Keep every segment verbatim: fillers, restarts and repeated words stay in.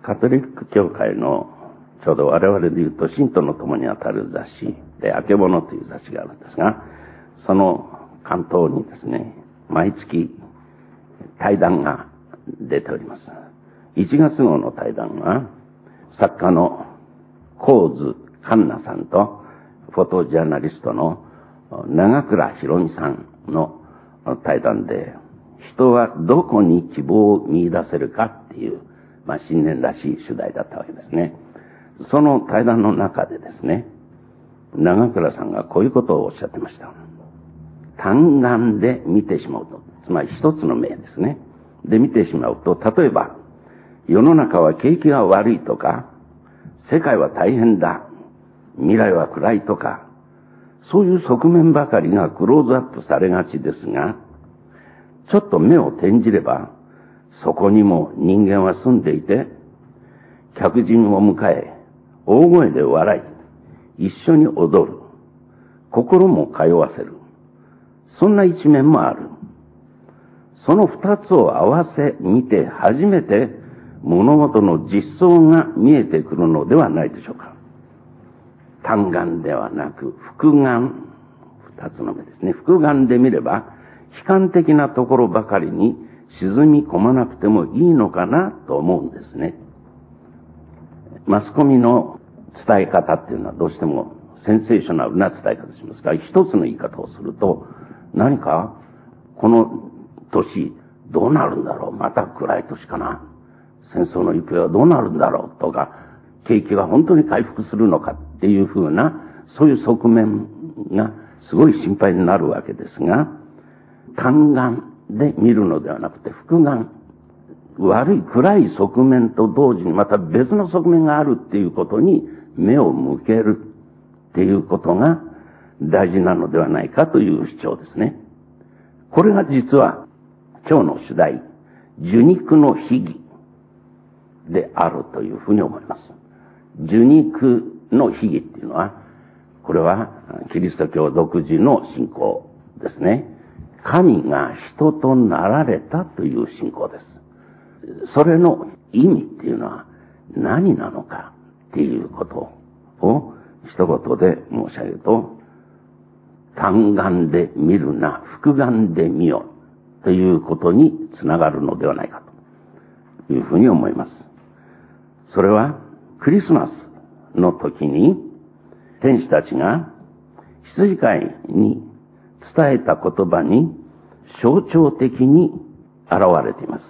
カトリック教会のちょうど我々で言うと信徒の友にあたる雑誌で、あけぼのという雑誌があるんですが、その関東にですね、毎月対談が出ております。いちがつ号の対談は、作家の高津環奈さんと、フォトジャーナリストの長倉博美さんの対談で、人はどこに希望を見出せるかっていう、まあ、新年らしい主題だったわけですね。その対談の中でですね、長倉さんがこういうことをおっしゃってました。単眼で見てしまうと、つまり一つの目ですね。で見てしまうと、例えば、世の中は景気が悪いとか、世界は大変だ、未来は暗いとか、そういう側面ばかりがクローズアップされがちですが、ちょっと目を転じれば、そこにも人間は住んでいて、客人を迎え、大声で笑い、一緒に踊る、心も通わせる。そんな一面もある。その二つを合わせ見て初めて物事の実相が見えてくるのではないでしょうか。単眼ではなく複眼、二つの目ですね。複眼で見れば悲観的なところばかりに沈み込まなくてもいいのかなと思うんですね。マスコミの伝え方っていうのはどうしてもセンセーショナルな伝え方しますから、一つの言い方をすると、何かこの年どうなるんだろう、また暗い年かな、戦争の行方はどうなるんだろうとか、景気が本当に回復するのかっていうふうな、そういう側面がすごい心配になるわけですが、単眼で見るのではなくて複眼、悪い暗い側面と同時にまた別の側面があるっていうことに目を向けるっていうことが大事なのではないかという主張ですね。これが実は今日の主題、受肉の秘義であるというふうに思います。受肉の秘義っていうのは、これはキリスト教独自の信仰ですね。神が人となられたという信仰です。それの意味っていうのは何なのかっていうことを一言で申し上げると、単眼で見るな、複眼で見よということにつながるのではないかというふうに思います。それはクリスマスの時に天使たちが羊飼いに伝えた言葉に象徴的に現れています。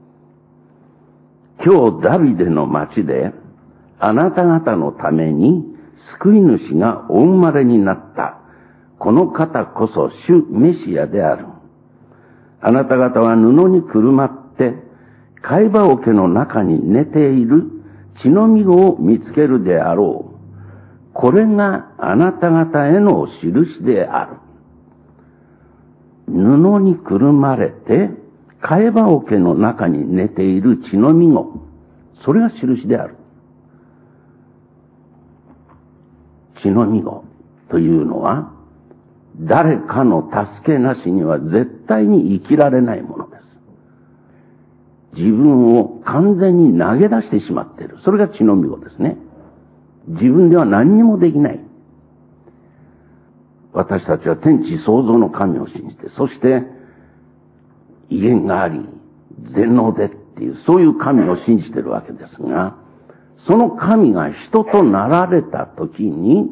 今日ダビデの町であなた方のために救い主がお生まれになった。この方こそ主メシアである。あなた方は布にくるまって貝羽桶の中に寝ている血のみ子を見つけるであろう。これがあなた方への印である。布にくるまれて貝羽桶の中に寝ている血のみ子、それが印である。血のみ子というのは誰かの助けなしには絶対に生きられないものです。自分を完全に投げ出してしまっている。それが血のみ子ですね。自分では何にもできない。私たちは天地創造の神を信じて、そして威厳があり全能でっていうそういう神を信じているわけですが、その神が人となられた時に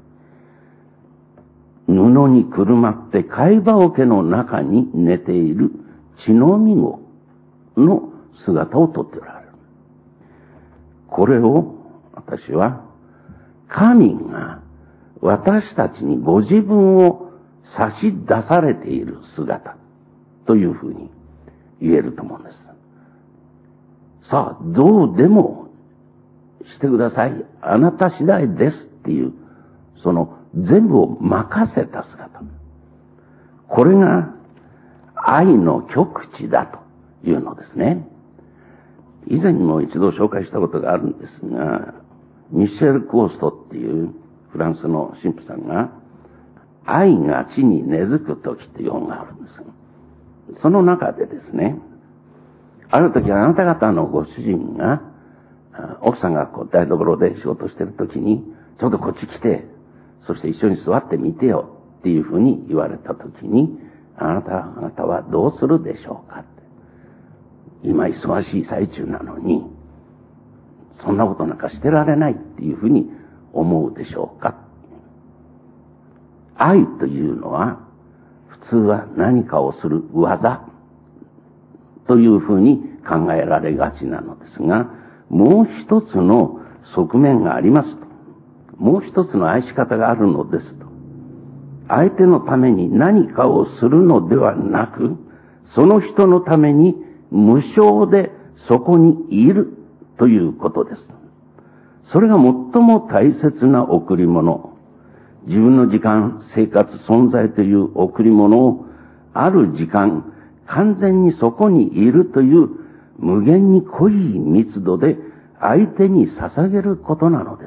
布にくるまって貝羽桶の中に寝ている血のみ子の姿をとっておられる。これを私は神が私たちにご自分を差し出されている姿というふうに言えると思うんです。さあ、どうでもしてください。あなた次第ですっていう、その全部を任せた姿。これが愛の極致だというのですね。以前にも一度紹介したことがあるんですが、ミシェル・コーストっていうフランスの神父さんが、愛が地に根付く時っていう本があるんです。その中でですね、ある時あなた方のご主人が奥さんがこう台所で仕事してるときに、ちょうどこっち来て、そして一緒に座ってみてよっていうふうに言われたときに、あなた方はどうするでしょうかって。今忙しい最中なのに、そんなことなんかしてられないっていうふうに思うでしょうか。愛というのは、普通は何かをする技というふうに考えられがちなのですが、もう一つの側面がありますと。もう一つの愛し方があるのですと。相手のために何かをするのではなく、その人のために無償でそこにいるということです。それが最も大切な贈り物。自分の時間、生活、存在という贈り物を、ある時間、完全にそこにいるという無限に濃い密度で相手に捧げることなのです。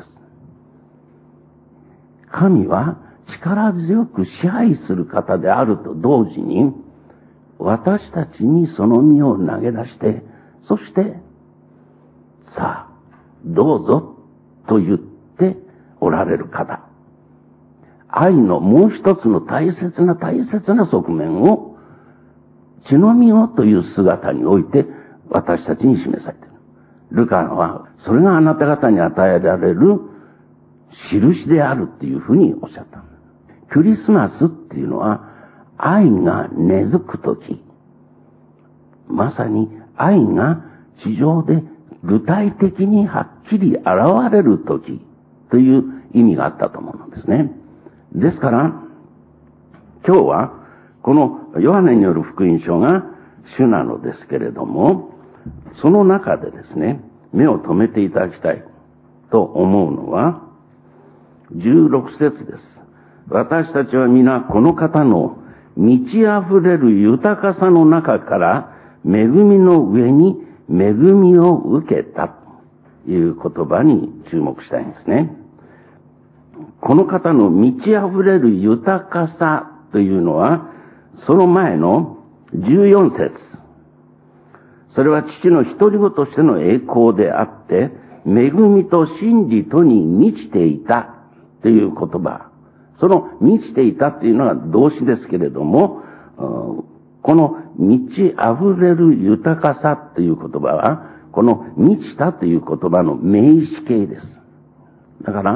神は力強く支配する方であると同時に、私たちにその身を投げ出して、そして、さあ、どうぞと言っておられる方。愛のもう一つの大切な大切な側面を、血のみをという姿において私たちに示されている。ルカは、それがあなた方に与えられる印であるっていうふうにおっしゃった。クリスマスっていうのは、愛が根付くとき、まさに愛が地上で具体的にはっきり現れるときという意味があったと思うんですね。ですから、今日はこのヨハネによる福音書が主なのですけれども、その中でですね、目を留めていただきたいと思うのは、じゅうろく節です。私たちは皆この方の満ち溢れる豊かさの中から恵みの上に恵みを受けたという言葉に注目したいんですね。この方の満ち溢れる豊かさというのは、その前のじゅうよん節。それは父の独り子としての栄光であって、恵みと真理とに満ちていたという言葉。その満ちていたというのは動詞ですけれども、この満ち溢れる豊かさという言葉は、この満ちたという言葉の名詞形です。だから、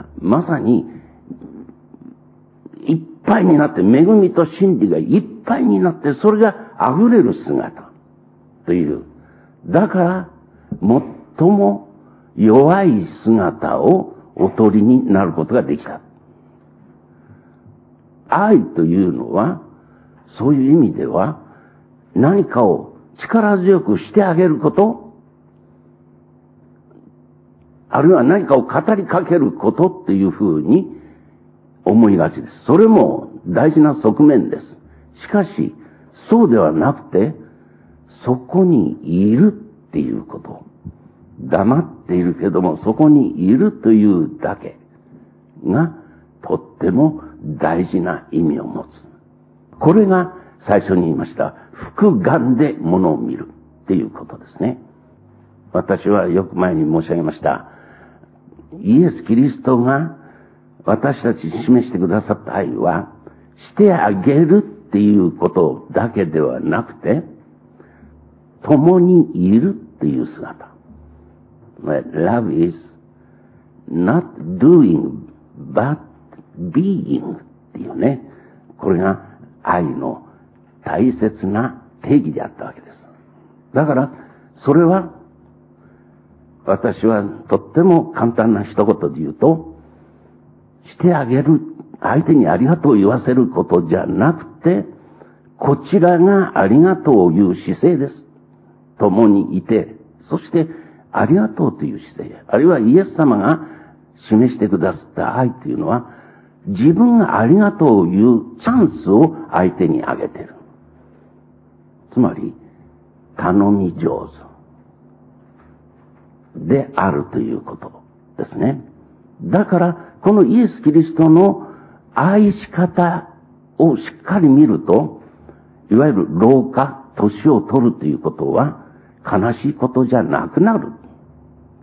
まさに、いっぱいになって、恵みと真理がいっぱいになって、それが溢れる姿という。だから、最も弱い姿をお取りになることができた。愛というのは、そういう意味では、何かを力強くしてあげること、あるいは何かを語りかけることっていうふうに思いがちです。それも大事な側面です。しかし、そうではなくて、そこにいるっていうこと。黙っているけども、そこにいるというだけが、とっても大事な意味を持つ。これが最初に言いました、複眼で物を見るっていうことですね。私はよく前に申し上げました。イエス・キリストが私たちに示してくださった愛は、してあげるっていうことだけではなくて、共にいるっていう姿。Love is not doing but being っていうね。これが愛の大切な定義であったわけです。だから、それは、私はとっても簡単な一言で言うと、してあげる、相手にありがとうを言わせることじゃなくて、こちらがありがとうを言う姿勢です。共にいて、そしてありがとうという姿勢、あるいはイエス様が示してくださった愛というのは、自分がありがとうを言うチャンスを相手にあげている。つまり、頼み上手であるということですね。だから、このイエス・キリストの愛し方をしっかり見ると、いわゆる老化、年を取るということは悲しいことじゃなくなる。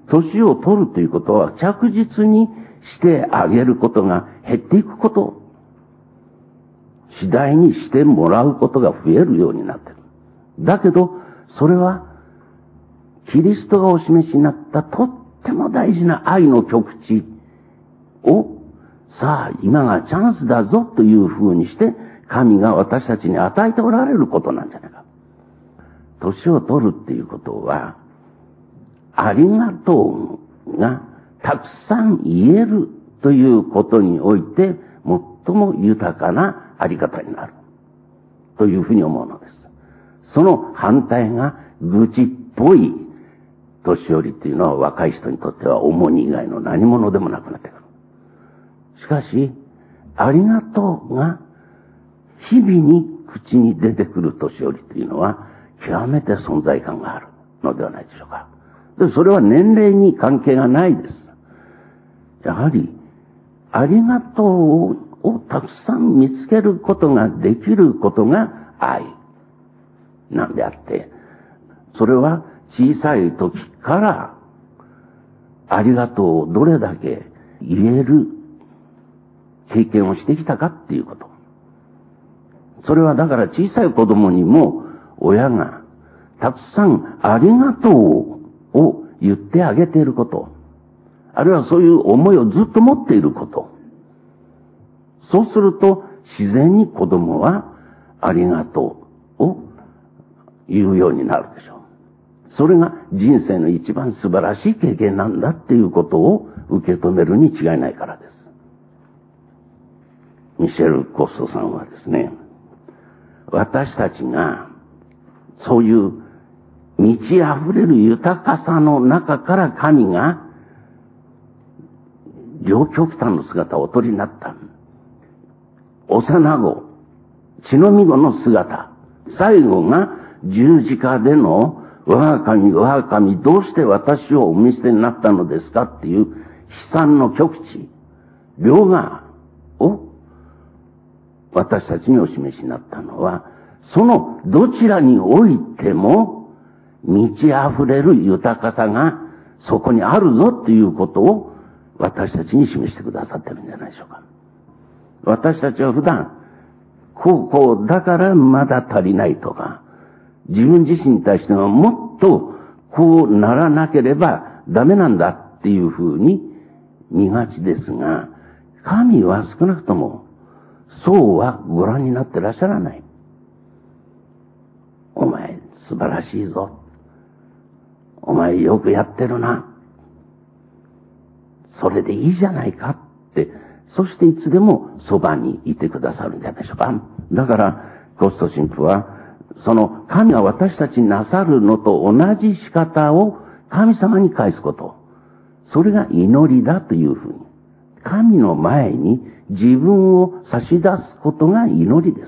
年を取るということは着実にしてあげることが減っていくこと。次第にしてもらうことが増えるようになっている。だけど、それは、キリストがお示しになったとっても大事な愛の極地を、さあ、今がチャンスだぞという風にして、神が私たちに与えておられることなんじゃないか。年を取るっていうことは、ありがとうがたくさん言えるということにおいて、最も豊かなあり方になる。というふうに思うのです。その反対が愚痴っぽい年寄りっていうのは若い人にとっては重荷以外の何者でもなくなってくる。しかし、ありがとうが日々に口に出てくる年寄りというのは極めて存在感があるのではないでしょうか。で、それは年齢に関係がないです。やはり、ありがとうをたくさん見つけることができることが愛なんであって、それは小さい時からありがとうをどれだけ言える経験をしてきたかっていうこと。それはだから小さい子供にも親がたくさんありがとうを言ってあげていること。あるいはそういう思いをずっと持っていること。そうすると自然に子供はありがとうを言うようになるでしょう。それが人生の一番素晴らしい経験なんだっていうことを受け止めるに違いないからです。ミシェル・コストさんはですね、私たちがそういう満ち溢れる豊かさの中から神が両極端の姿をお取りになった。幼子、血のみ子の姿、最後が十字架での我が神、我が神、どうして私をお見捨てになったのですかっていう悲惨の極地、両側を私たちにお示しになったのは、そのどちらにおいても満ち溢れる豊かさがそこにあるぞということを私たちに示してくださってるんじゃないでしょうか。私たちは普段、こうこうだからまだ足りないとか、自分自身に対してはもっとこうならなければダメなんだっていうふうに見がちですが、神は少なくともそうはご覧になってらっしゃらない。お前素晴らしいぞ。お前よくやってるな。それでいいじゃないかって、そしていつでもそばにいてくださるんじゃないでしょうか。だから、コスト神父は、その神が私たちになさるのと同じ仕方を神様に返すこと。それが祈りだというふうに。神の前に自分を差し出すことが祈りです。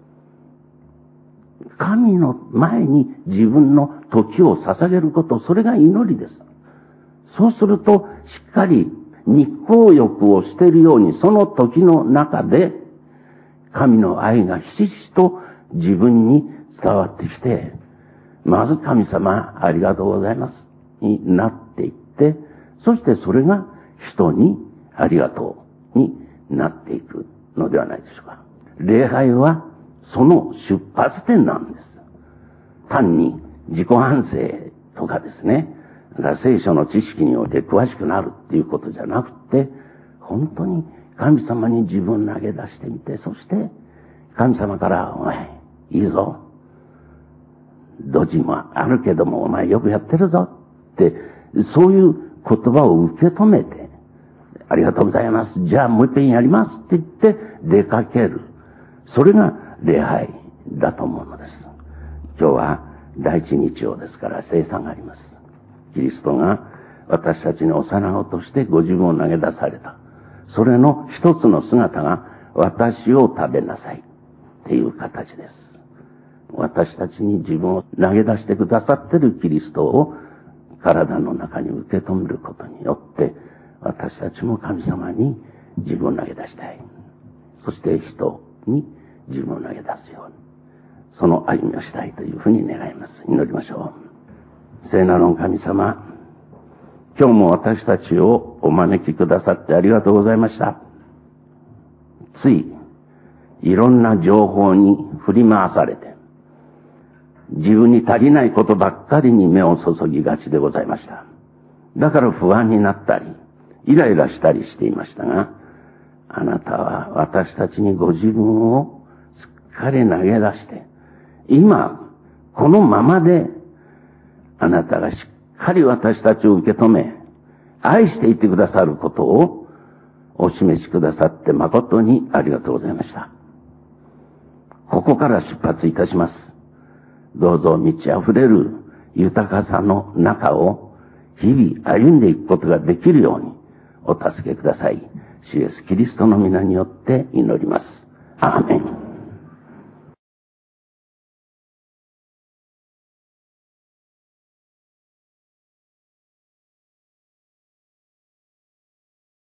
神の前に自分の時を捧げること、それが祈りです。そうすると、しっかり日光浴をしているように、その時の中で、神の愛がひしひしと自分に伝わってきて、まず神様ありがとうございますになっていって、そしてそれが人にありがとうになっていくのではないでしょうか。礼拝はその出発点なんです。単に自己反省とかですね、聖書の知識において詳しくなるっていうことじゃなくて、本当に神様に自分を投げ出してみて、そして神様から、お前いいぞ、ドジもあるけどもお前よくやってるぞって、そういう言葉を受け止めて、ありがとうございます、じゃあもう一遍やりますって言って出かける。それが礼拝だと思うのです。今日は第一日曜ですから聖餐があります。キリストが私たちに幼子としてご自分を投げ出された。それの一つの姿が、私を食べなさいっていう形です。私たちに自分を投げ出してくださっているキリストを体の中に受け止めることによって、私たちも神様に自分を投げ出したい。そして人に自分を投げ出すように、その歩みをしたいというふうに願います。祈りましょう。聖なる神様、 今日も私たちをお招きくださってありがとうございました。つい、いろんな情報に振り回されて、自分に足りないことばっかりに目を注ぎがちでございました。だから不安になったり、イライラしたりしていましたが、あなたは私たちにご自分をすっかり投げ出して、今、このままで、あなたがしっかり私たちを受け止め、愛していてくださることをお示しくださって誠にありがとうございました。ここから出発いたします。どうぞ満ち溢れる豊かさの中を日々歩んでいくことができるようにお助けください。主イエスキリストの皆によって祈ります。アーメン。